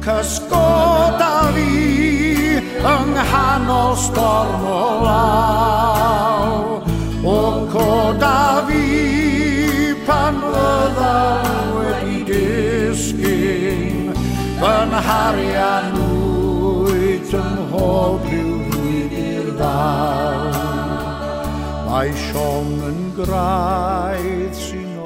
Cysgoda fi yng nghanol storm o law. O coda fi pan fyddai wedi disgyn, fy nharian wyt ym mhob ryw fwydyr ddaw. Mae Siong yn graedd sy'n